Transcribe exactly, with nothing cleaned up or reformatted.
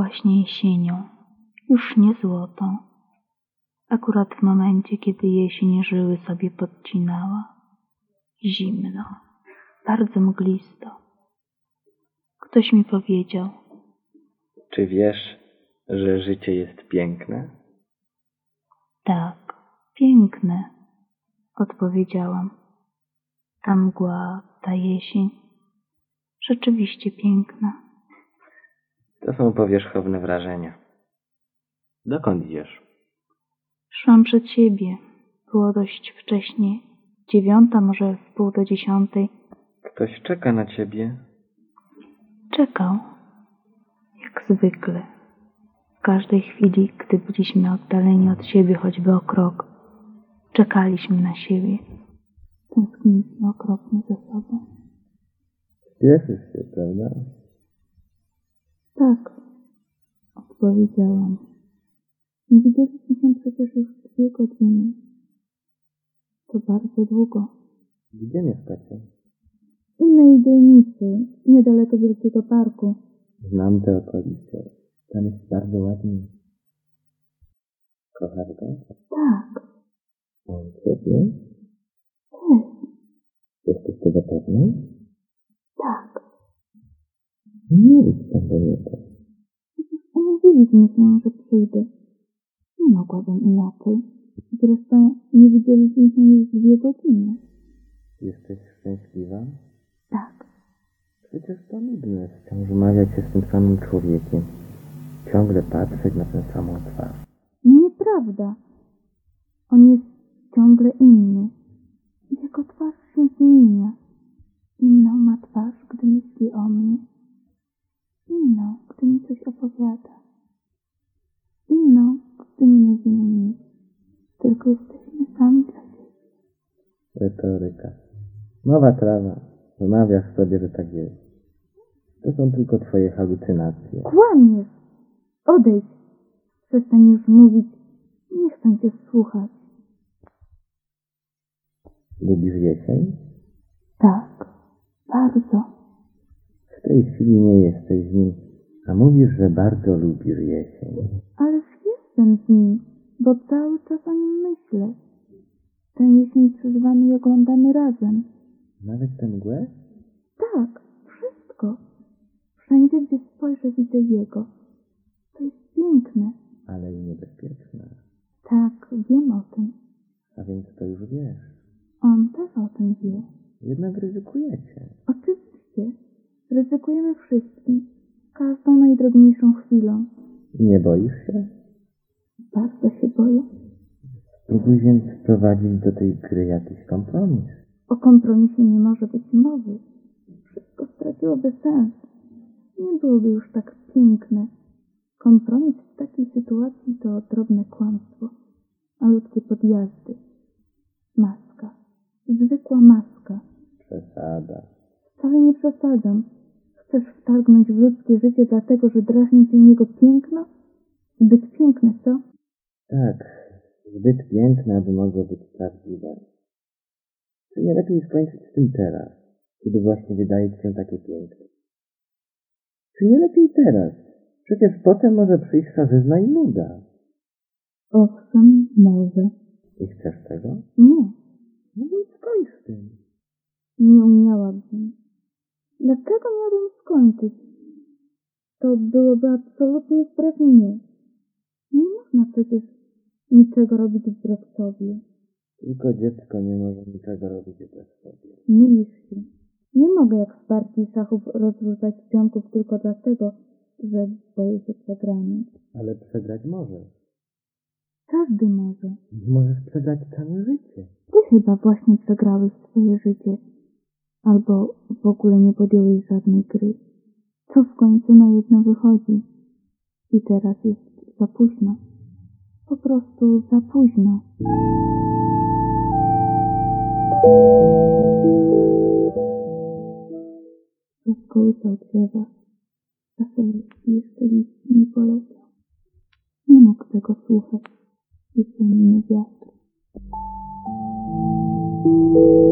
właśnie jesienią, już nie złotą. Akurat w momencie, kiedy jesień żyły sobie podcinała. Zimno, bardzo mglisto. Ktoś mi powiedział: czy wiesz, że życie jest piękne? Tak, piękne, odpowiedziałam. Ta mgła, ta jesień, rzeczywiście piękna. To są powierzchowne wrażenia. Dokąd idziesz? Szłam przed siebie. Było dość wcześnie. Dziewiąta, może w pół do dziesiątej. Ktoś czeka na ciebie. Czekał. Jak zwykle. W każdej chwili, gdy byliśmy oddaleni od siebie choćby o krok, czekaliśmy na siebie. Tęskniliśmy okropnie za sobą. Spieszysz się, prawda? Tak, odpowiedziałam. Nie widzieliśmy się przecież już dwie godziny. To bardzo długo. Gdzie mieszkacie? W innej dzielnicy, niedaleko wielkiego parku. Znam te okolice. Tam jest bardzo ładnie. Kochasz go? Tak. On ciebie? Też. Jesteś tego pewny? Tak. Nie idź tam do niego. Umówiliśmy się, że przyjdę. Nie mogłabym inaczej. Zresztą nie widzieliśmy się już dwie godziny. Jesteś szczęśliwa? Tak. Przecież to nudne wciąż rozmawiać się z tym samym człowiekiem. Ciągle patrzeć na tę samą twarz. Nieprawda. On jest ciągle inny. Jego twarz się zmienia. Inną ma twarz, gdy myśli o mnie. Inną, gdy mi coś opowiada. Inną, gdy nie mówimy nic. Tylko jesteśmy sami dla siebie. Retoryka. Nowa trawa. Wmawiasz sobie, że tak jest. To są tylko twoje halucynacje. Kłamiesz! Odejdź! Przestań już mówić. Nie chcę cię słuchać. Lubisz jesień? Tak, bardzo. W tej chwili nie jesteś z nim, a mówisz, że bardzo lubisz jesień. Ależ jestem z nim, bo cały czas o nim myślę. Tę jesień przeżywamy i oglądamy razem. Nawet tę mgłę? Tak, wszystko. Wszędzie, gdzie spojrzę, widzę jego. To jest piękne. Ale i niebezpieczne. Tak, wiem o tym. A więc to już wiesz. On też o tym wie. Jednak ryzykujecie. Oczywiście. Ryzykujemy wszystkim. Każdą najdrobniejszą chwilą. Nie boisz się? Bardzo się boję. Spróbuj więc wprowadzić do tej gry jakiś kompromis. O kompromisie nie może być mowy. Wszystko straciłoby sens. Nie byłoby już tak piękne. Kompromis w takiej sytuacji to drobne kłamstwo. Malutkie podjazdy. Maska. Zwykła maska. Przesada. Wcale nie przesadzam. Chcesz wtargnąć w ludzkie życie dlatego, że drażni cię jego piękno? Zbyt piękne, co? Tak, zbyt piękne, aby mogło być prawdziwe. Czy nie lepiej skończyć z tym teraz, kiedy właśnie wydaje ci się takie piękne? Czy nie lepiej teraz? Przecież potem może przyjść szarzyzna i nuda. Owszem, może. I chcesz tego? Nie, No więc skończ z tym. nie umiałabym. Dlaczego miałabym skończyć? To byłoby absolutnie wbrew mnie. Nie można przecież niczego robić wbrew sobie. Tylko dziecko nie może niczego robić bez sobie. Mylisz się. Nie mogę jak w partii szachów rozrzucać pionków tylko dlatego, że boję się przegrania. Ale przegrać możesz. Każdy może. Możesz przegrać całe życie. Ty chyba właśnie przegrałeś swoje życie. Albo w ogóle nie podjąłeś żadnej gry. Co w końcu na jedno wychodzi? I teraz jest za późno. Po prostu za późno. Rozkołysał drzewa. Wesołości jeszcze liść nie poleciał. Nie mógł tego słuchać. Jesienny wiatr.